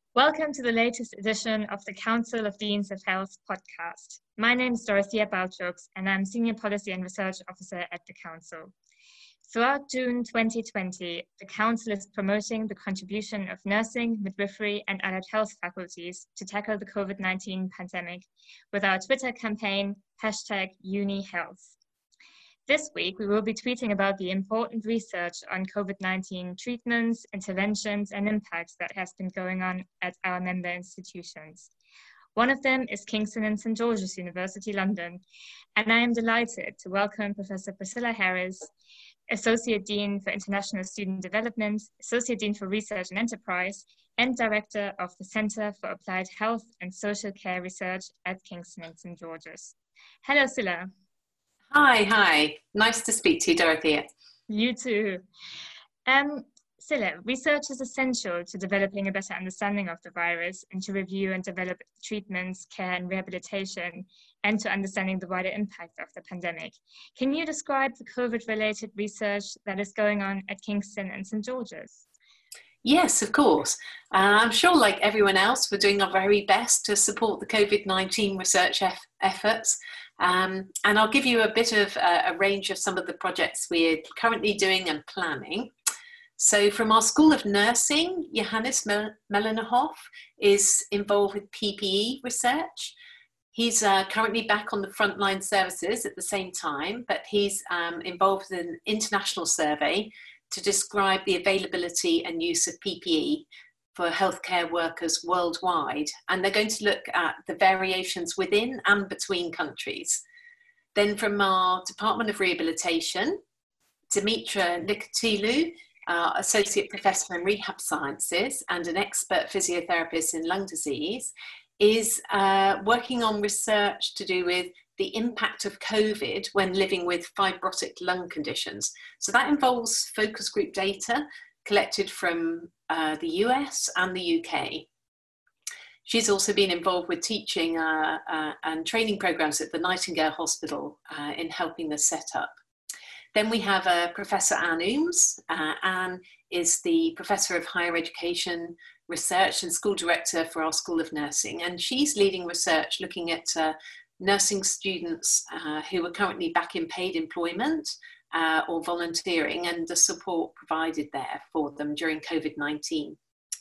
Welcome to the latest edition of the Council of Deans of Health podcast. My name is Dorothea Balchooks, and I'm Senior Policy and Research Officer at the Council. Throughout June 2020, the Council is promoting the contribution of nursing, midwifery, and allied health faculties to tackle the COVID-19 pandemic with our Twitter campaign, #UniHealth. This week, we will be tweeting about the important research on COVID-19 treatments, interventions, and impacts that has been going on at our member institutions. One of them is Kingston and St. George's University, London, and I am delighted to welcome Professor Priscilla Harris, Associate Dean for International Student Development, Associate Dean for Research and Enterprise, and Director of the Center for Applied Health and Social Care Research at Kingston and St. George's. Hello, Scilla. Hi. Nice to speak to you, Dorothea. You too. Scilla, research is essential to developing a better understanding of the virus and to review and develop treatments, care and rehabilitation, and to understanding the wider impact of the pandemic. Can you describe the COVID-related research that is going on at Kingston and St. George's? Yes, of course. I'm sure, like everyone else, we're doing our very best to support the COVID-19 research efforts. And I'll give you a bit of a range of some of the projects we're currently doing and planning. So from our School of Nursing, Johannes Mellenhoff is involved with PPE research. He's currently back on the frontline services at the same time, but he's involved in an international survey to describe the availability and use of PPE for healthcare workers worldwide. And they're going to look at the variations within and between countries. Then from our Department of Rehabilitation, Dimitra Nicotilou, Associate Professor in Rehab Sciences and an expert physiotherapist in lung disease, is working on research to do with the impact of COVID when living with fibrotic lung conditions. So that involves focus group data collected from the US and the UK. She's also been involved with teaching and training programs at the Nightingale Hospital in helping the setup. Then we have Professor Anne Ooms. Anne is the Professor of Higher Education Research and School Director for our School of Nursing. And she's leading research looking at nursing students who are currently back in paid employment or volunteering and the support provided there for them during COVID-19.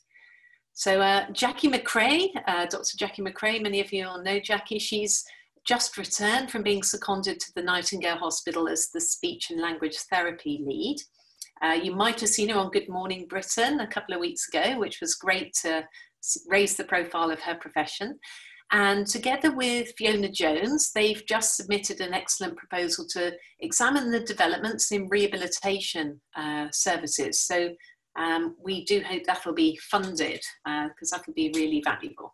So Jackie McRae, Dr. Jackie McRae, many of you all know Jackie. She's just returned from being seconded to the Nightingale Hospital as the speech and language therapy lead. You might have seen her on Good Morning Britain a couple of weeks ago, which was great to raise the profile of her profession. And together with Fiona Jones, they've just submitted an excellent proposal to examine the developments in rehabilitation services. So we do hope that will be funded because that will be really valuable.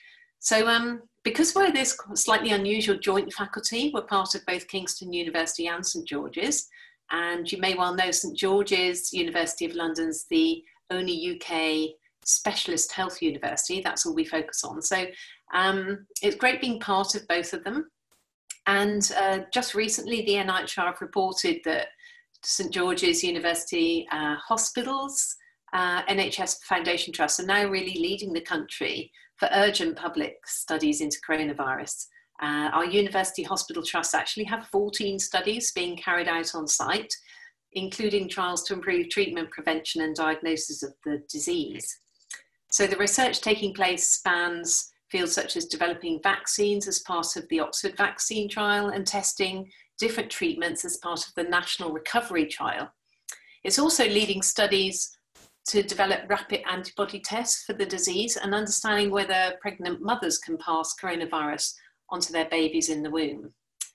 So because we're this slightly unusual joint faculty, we're part of both Kingston University and St. George's. And you may well know St. George's University of London's the only UK specialist health university. That's all we focus on. So it's great being part of both of them. And just recently, the NIHR have reported that St. George's University hospitals, NHS Foundation Trust are now really leading the country for urgent public studies into coronavirus. Our University Hospital Trust actually have 14 studies being carried out on site, including trials to improve treatment, prevention and diagnosis of the disease. So the research taking place spans fields such as developing vaccines as part of the Oxford vaccine trial and testing different treatments as part of the National Recovery Trial. It's also leading studies to develop rapid antibody tests for the disease and understanding whether pregnant mothers can pass coronavirus onto their babies in the womb.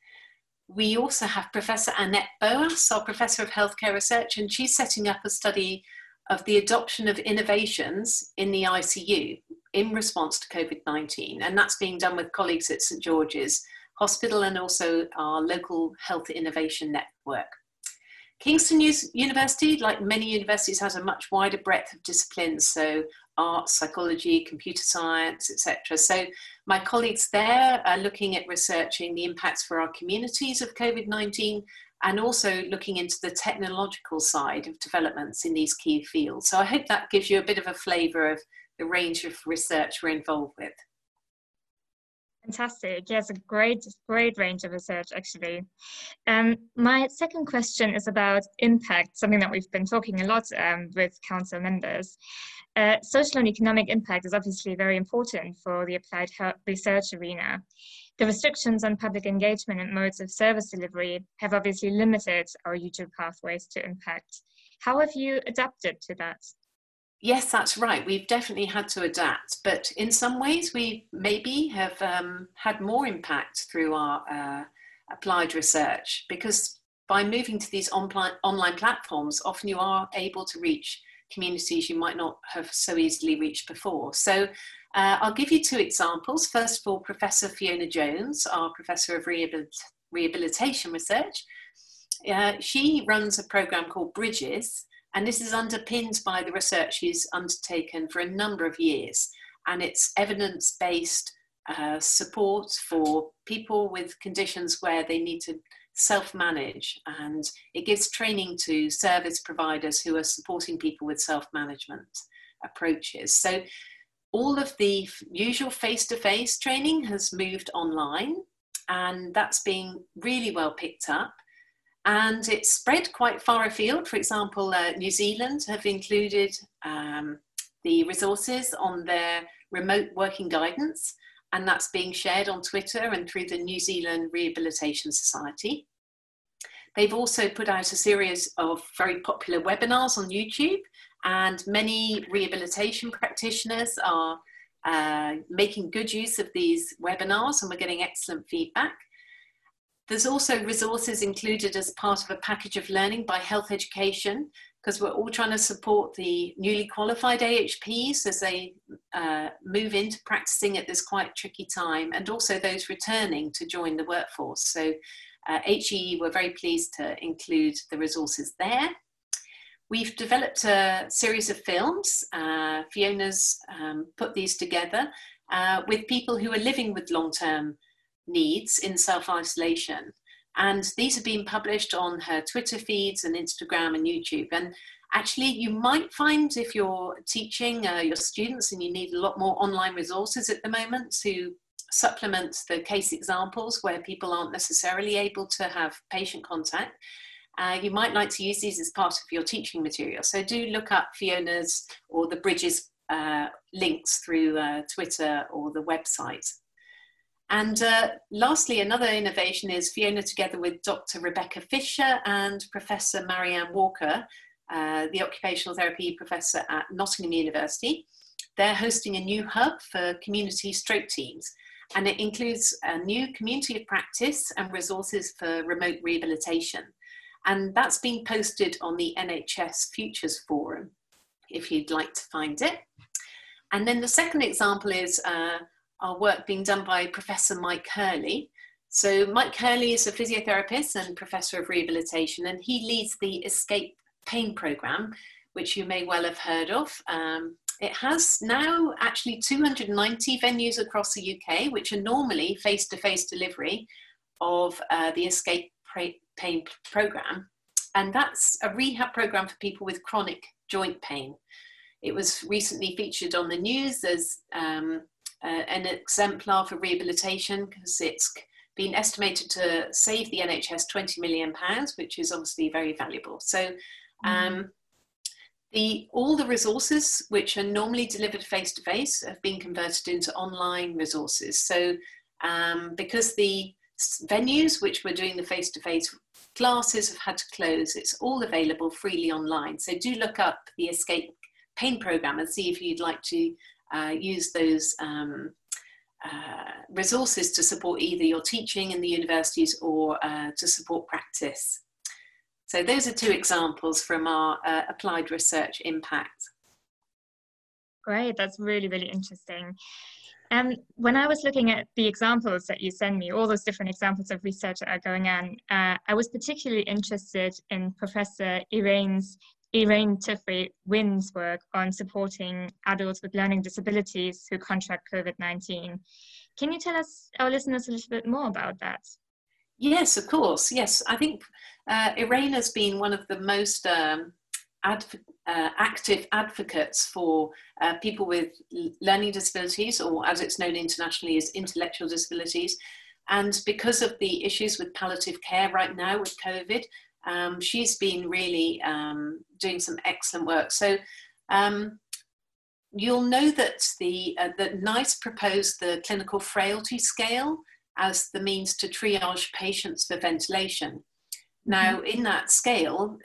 We also have Professor Annette Boas, our Professor of Healthcare Research, and she's setting up a study of the adoption of innovations in the ICU in response to COVID-19. And that's being done with colleagues at St. George's Hospital and also our local health innovation network. Kingston University, like many universities, has a much wider breadth of disciplines, so art, psychology, computer science, etc. So my colleagues there are looking at researching the impacts for our communities of COVID-19 and also looking into the technological side of developments in these key fields. So I hope that gives you a bit of a flavour of the range of research we're involved with. Fantastic. Yes, a great range of research, actually. My second question is about impact, something that we've been talking a lot with council members. Social and economic impact is obviously very important for the applied health research arena. The restrictions on public engagement and modes of service delivery have obviously limited our usual pathways to impact. How have you adapted to that? Yes, that's right. We've definitely had to adapt, but in some ways we maybe have had more impact through our applied research, because by moving to these online platforms, often you are able to reach communities you might not have so easily reached before. So I'll give you two examples. First of all, Professor Fiona Jones, our Professor of Rehabilitation Research, she runs a program called Bridges. And this is underpinned by the research she's undertaken for a number of years. And it's evidence-based support for people with conditions where they need to self-manage. And it gives training to service providers who are supporting people with self-management approaches. So all of the usual face-to-face training has moved online, and that's being really well picked up. And it's spread quite far afield. For example, New Zealand have included the resources on their remote working guidance, and that's being shared on Twitter and through the New Zealand Rehabilitation Society. They've also put out a series of very popular webinars on YouTube, and many rehabilitation practitioners are making good use of these webinars, and we're getting excellent feedback. There's also resources included as part of a package of learning by Health Education, because we're all trying to support the newly qualified AHPs as they move into practicing at this quite tricky time, and also those returning to join the workforce. So HEE were very pleased to include the resources there. We've developed a series of films. Fiona's put these together with people who are living with long-term needs in self-isolation, and these have been published on her Twitter feeds and Instagram and YouTube. And actually you might find, if you're teaching your students and you need a lot more online resources at the moment to supplement the case examples where people aren't necessarily able to have patient contact, you might like to use these as part of your teaching material. So do look up Fiona's or the Bridges links through Twitter or the website. And lastly, another innovation is Fiona, together with Dr. Rebecca Fisher and Professor Marianne Walker, the occupational therapy professor at Nottingham University. They're hosting a new hub for community stroke teams, and it includes a new community of practice and resources for remote rehabilitation. And that's being posted on the NHS Futures Forum, if you'd like to find it. And then the second example is our work being done by Professor Mike Hurley. So Mike Hurley is a physiotherapist and professor of rehabilitation, and he leads the Escape Pain Programme, which you may well have heard of. It has now actually 290 venues across the UK, which are normally face-to-face delivery of the Escape Pain Programme. And that's a rehab programme for people with chronic joint pain. It was recently featured on the news as an exemplar for rehabilitation, because it's been estimated to save the NHS £20 million, which is obviously very valuable. So all the resources which are normally delivered face-to-face have been converted into online resources. So because the venues which were doing the face-to-face classes have had to close, it's all available freely online. So do look up the Escape Pain Programme and see if you'd like to use those resources to support either your teaching in the universities or to support practice. So those are two examples from our applied research impact. Great, that's really, really interesting. When I was looking at the examples that you sent me, all those different examples of research that are going on, I was particularly interested in Professor Iraine Tiffry-Wynn's work on supporting adults with learning disabilities who contract COVID-19. Can you tell us, our listeners, a little bit more about that? Yes, of course. Yes, I think Iraine has been one of the most active advocates for people with learning disabilities, or as it's known internationally as intellectual disabilities. And because of the issues with palliative care right now with COVID, she's been really doing some excellent work. So you'll know that that NICE proposed the clinical frailty scale as the means to triage patients for ventilation. Now, in that scale,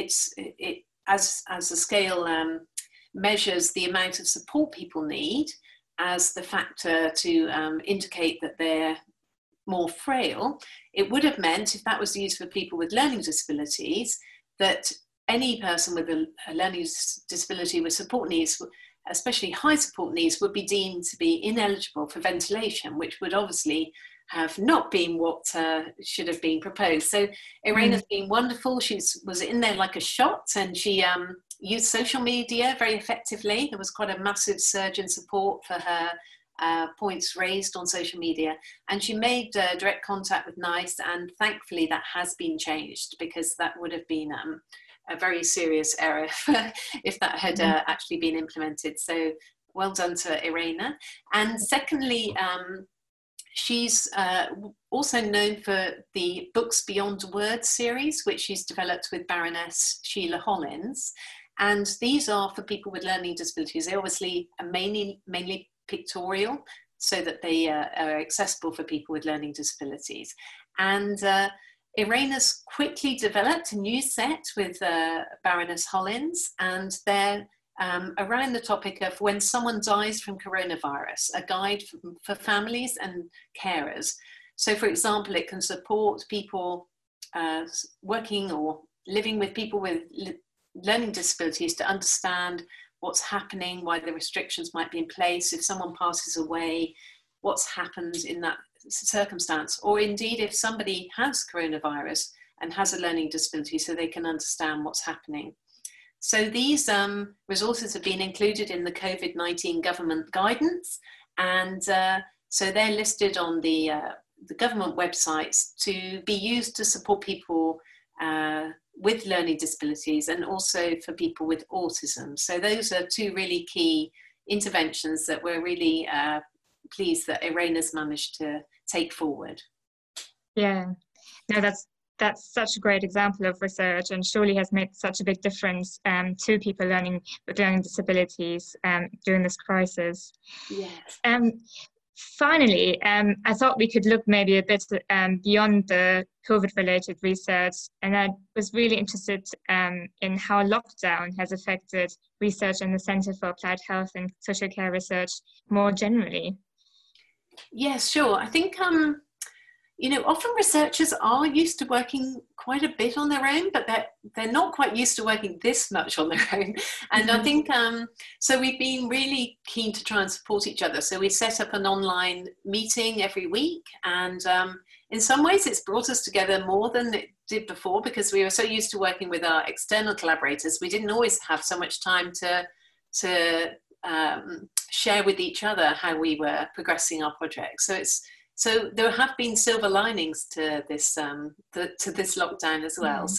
as the scale measures the amount of support people need as the factor to indicate that they're more frail, it would have meant, if that was used for people with learning disabilities, that any person with a learning disability with support needs, especially high support needs, would be deemed to be ineligible for ventilation, which would obviously have not been what should have been proposed. So Irena's been wonderful. She was in there like a shot, and she used social media very effectively. There was quite a massive surge in support for her points raised on social media, and she made direct contact with NICE, and thankfully that has been changed, because that would have been a very serious error if that had actually been implemented. So well done to Irena. And secondly, she's also known for the Books Beyond Words series, which she's developed with Baroness Sheila Hollins. And these are for people with learning disabilities. They obviously are mainly pictorial, so that they are accessible for people with learning disabilities. And Irena's quickly developed a new set with Baroness Hollins, and they're around the topic of when someone dies from coronavirus, a guide for families and carers. So for example, it can support people working or living with people with learning disabilities to understand what's happening, why the restrictions might be in place, if someone passes away, what's happened in that circumstance, or indeed if somebody has coronavirus and has a learning disability, so they can understand what's happening. So these resources have been included in the COVID-19 government guidance, and so they're listed on the government websites to be used to support people with learning disabilities, and also for people with autism. So those are two really key interventions that we're really pleased that Irena's managed to take forward. Yeah, no, that's such a great example of research, and surely has made such a big difference to people with learning disabilities during this crisis. Yes. Finally, I thought we could look maybe a bit beyond the COVID-related research, and I was really interested in how lockdown has affected research in the Centre for Applied Health and Social Care Research more generally. Yes, sure. I think you know, often researchers are used to working quite a bit on their own, but they're not quite used to working this much on their own. And I think, so we've been really keen to try and support each other. So we set up an online meeting every week, and in some ways it's brought us together more than it did before, because we were so used to working with our external collaborators. We didn't always have so much time to share with each other how we were progressing our project. So there have been silver linings to this lockdown as well.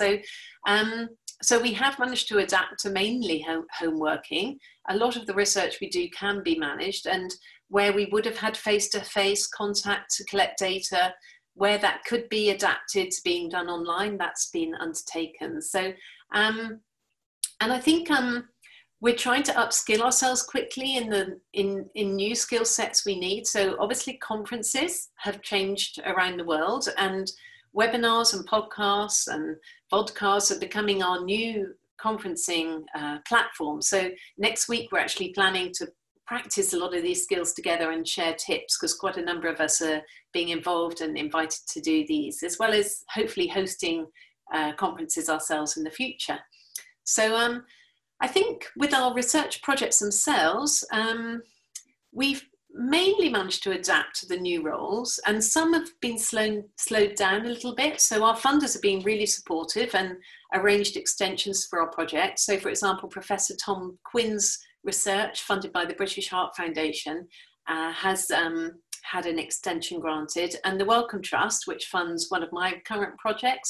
So we have managed to adapt to mainly home working. A lot of the research we do can be managed, and where we would have had face-to-face contact to collect data, where that could be adapted to being done online, that's been undertaken. So, and I think we're trying to upskill ourselves quickly in new skill sets we need. So obviously conferences have changed around the world, and webinars and podcasts and vodcasts are becoming our new conferencing platform. So next week we're actually planning to practice a lot of these skills together and share tips, because quite a number of us are being involved and invited to do these, as well as hopefully hosting conferences ourselves in the future. So I think with our research projects themselves, we've mainly managed to adapt to the new roles, and some have been slowed down a little bit. So our funders have been really supportive and arranged extensions for our project. So for example, Professor Tom Quinn's research, funded by the British Heart Foundation, has had an extension granted, and the Wellcome Trust, which funds one of my current projects,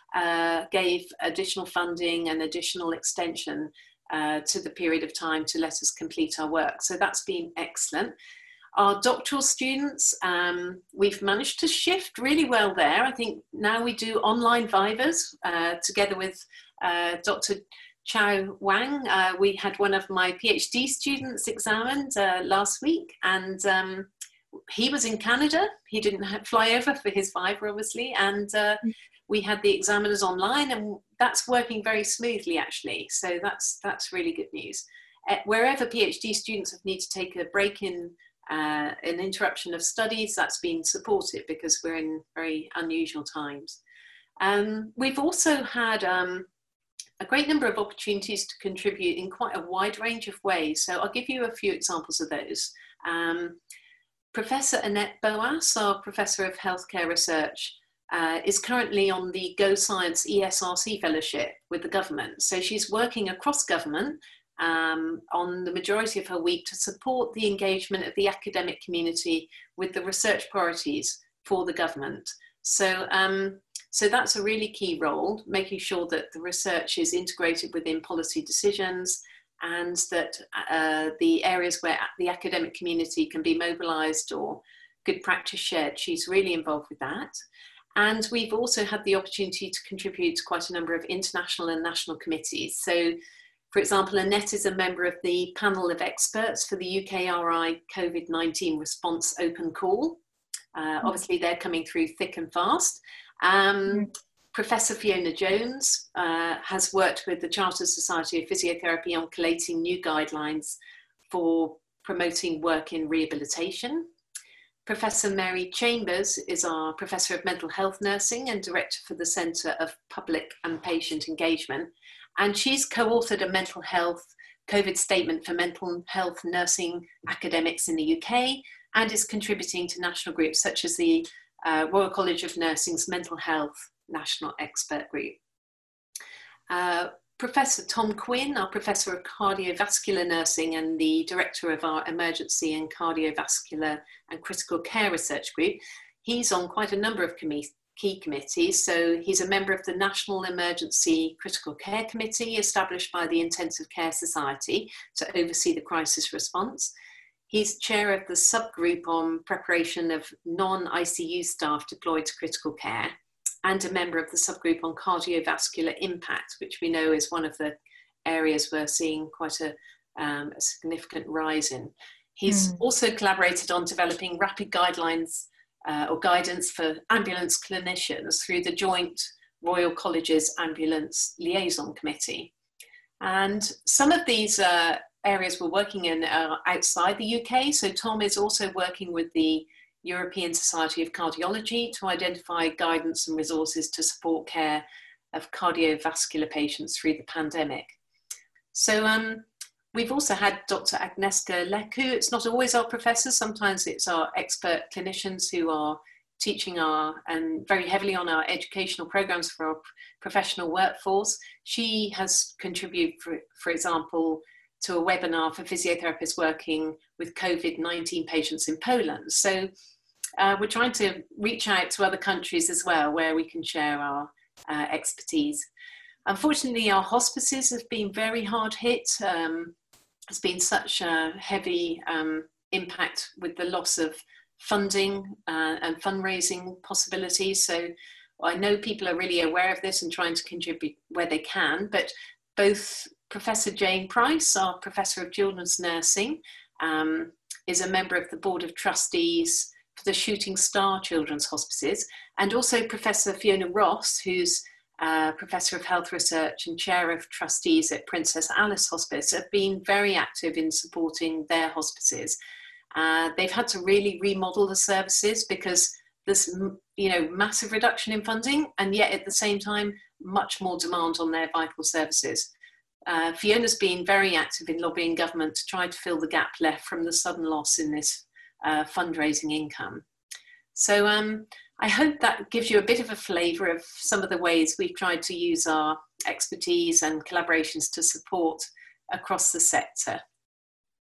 gave additional funding and additional extension to the period of time to let us complete our work. So that's been excellent. Our doctoral students, we've managed to shift really well there. I think now we do online vivas together with Dr. Chao Wang. We had one of my PhD students examined last week, and he was in Canada. He didn't fly over for his viva, obviously, and we had the examiners online, and that's working very smoothly, actually. So that's really good news. Wherever PhD students have need to take a break in an interruption of studies, that's been supported because we're in very unusual times. We've also had a great number of opportunities to contribute in quite a wide range of ways. So I'll give you a few examples of those. Professor Annette Boas, our Professor of Healthcare Research, is currently on the Go Science ESRC Fellowship with the government. So she's working across government on the majority of her week to support the engagement of the academic community with the research priorities for the government. So, so that's a really key role, making sure that the research is integrated within policy decisions, and that the areas where the academic community can be mobilised or good practice shared, she's really involved with that. And we've also had the opportunity to contribute to quite a number of international and national committees. So, for example, Annette is a member of the panel of experts for the UKRI COVID-19 Response Open Call. Obviously, they're coming through thick and fast. Professor Fiona Jones has worked with the Chartered Society of Physiotherapy on collating new guidelines for promoting work in rehabilitation. Professor Mary Chambers is our Professor of Mental Health Nursing and Director for the Centre of Public and Patient Engagement. And she's co-authored a mental health COVID statement for mental health nursing academics in the UK, and is contributing to national groups such as the Royal College of Nursing's Mental Health National Expert Group. Professor Tom Quinn, our Professor of Cardiovascular Nursing and the Director of our Emergency and Cardiovascular and Critical Care Research Group, he's on quite a number of key committees. So he's a member of the National Emergency Critical Care Committee established by the Intensive Care Society to oversee the crisis response. He's chair of the subgroup on preparation of non-ICU staff deployed to critical care, and a member of the subgroup on cardiovascular impact, which we know is one of the areas we're seeing quite a significant rise in. He's also collaborated on developing rapid guidelines or guidance for ambulance clinicians through the joint Royal College's Ambulance Liaison Committee. And some of these areas we're working in are outside the UK. So Tom is also working with the European Society of Cardiology to identify guidance and resources to support care of cardiovascular patients through the pandemic. So we've also had Dr. Agnieszka Leku. It's not always our professors, sometimes it's our expert clinicians who are teaching and very heavily on our educational programs for our professional workforce. She has contributed, for example, to a webinar for physiotherapists working with COVID-19 patients in Poland. So we're trying to reach out to other countries as well, where we can share our expertise. Unfortunately, our hospices have been very hard hit. There's been such a heavy impact with the loss of funding and fundraising possibilities. So I know people are really aware of this and trying to contribute where they can, but both Professor Jane Price, our Professor of Children's Nursing, is a member of the Board of Trustees for the Shooting Star Children's Hospices, and also Professor Fiona Ross, who's Professor of Health Research and Chair of Trustees at Princess Alice Hospice, have been very active in supporting their hospices. They've had to really remodel the services because there's massive reduction in funding, and yet at the same time, much more demand on their vital services. Fiona's been very active in lobbying government to try to fill the gap left from the sudden loss in this fundraising income. So I hope that gives you a bit of a flavour of some of the ways we've tried to use our expertise and collaborations to support across the sector.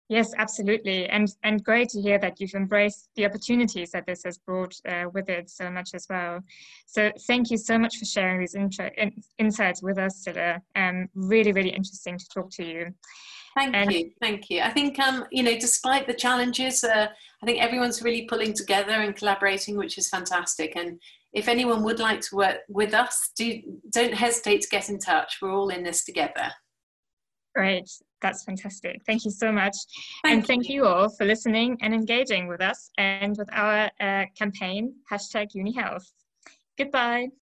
Yes, absolutely. And great to hear that you've embraced the opportunities that this has brought with it so much as well. So thank you so much for sharing these insights with us, Scilla. Really, really interesting to talk to you. Thank you. Thank you. I think, you know, despite the challenges, I think everyone's really pulling together and collaborating, which is fantastic. And if anyone would like to work with us, don't hesitate to get in touch. We're all in this together. Great. That's fantastic. Thank you so much. Thank you all for listening and engaging with us and with our campaign, #UniHealth. Goodbye.